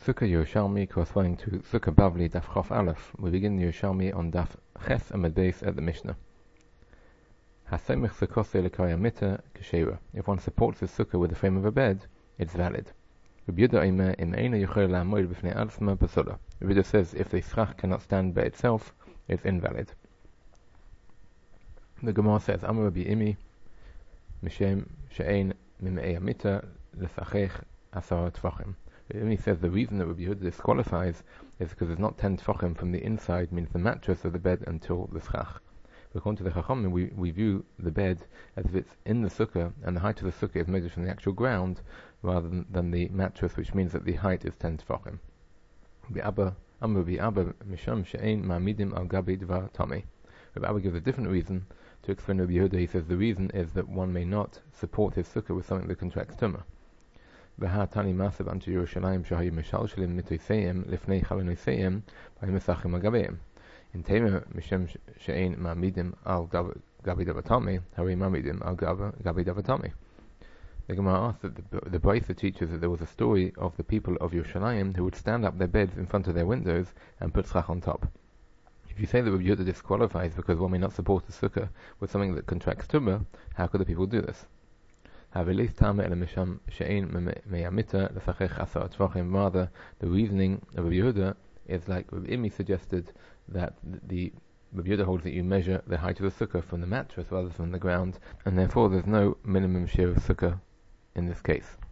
Sukkah Yerushalmi corresponding to Sukkah Bavli Daf Chof Aleph. We begin Yerushalmi on Daf Ches Amud Beis at the Mishnah. Hasemich Sukkose Lekaya Mita Keshera. If one supports the Sukkah with the frame of a bed, it's valid. Rabbi Yehuda Omer Im Eina Yochel La'amod B'fnei Atzma Pasula. Rabbi Yehuda says if the Srach cannot stand by itself, it's invalid. The Gemara says Amar Rabbi Imi Mishem She'ein Mimei Amita L'Sachech Asar Tvachim. He says the reason that Rabbi Yehuda disqualifies is because it's not 10 tefachim from the inside, means the mattress of the bed, until the schach. According to the Chachamim, we view the bed as if it's in the sukkah, and the height of the sukkah is measured from the actual ground rather than the mattress, which means that the height is 10 tefachim. Rabbi Abba Misham She'ein Ma'amidim Al Gabi Dvar Tami. Rabbi Abba gives a different reason to explain Rabbi Yehuda. He says the reason is that one may not support his sukkah with something that contracts tumah. V'ha'tani masav unto Yerushalayim shahayu mishalshelim mitoseim lifnei chaloniseim v'himesachim agabeim. In Tema Mishem she'ein ma'amidim al gabi davatami, hari ma'amidim al gabi davatami. The Gemara asks that the Brisa teaches that there was a story of the people of Yerushalayim who would stand up their beds in front of their windows and put schach on top. If you say that Rabbi Yehuda disqualifies because one may not support the sukkah with something that contracts tumah, how could the people do this? Rather, the reasoning of Rabbi Yehuda is like Rabbi Imi suggested, that the Rabbi Yehuda holds that you measure the height of the sukkah from the mattress rather than from the ground, and therefore there's no minimum share of sukkah in this case.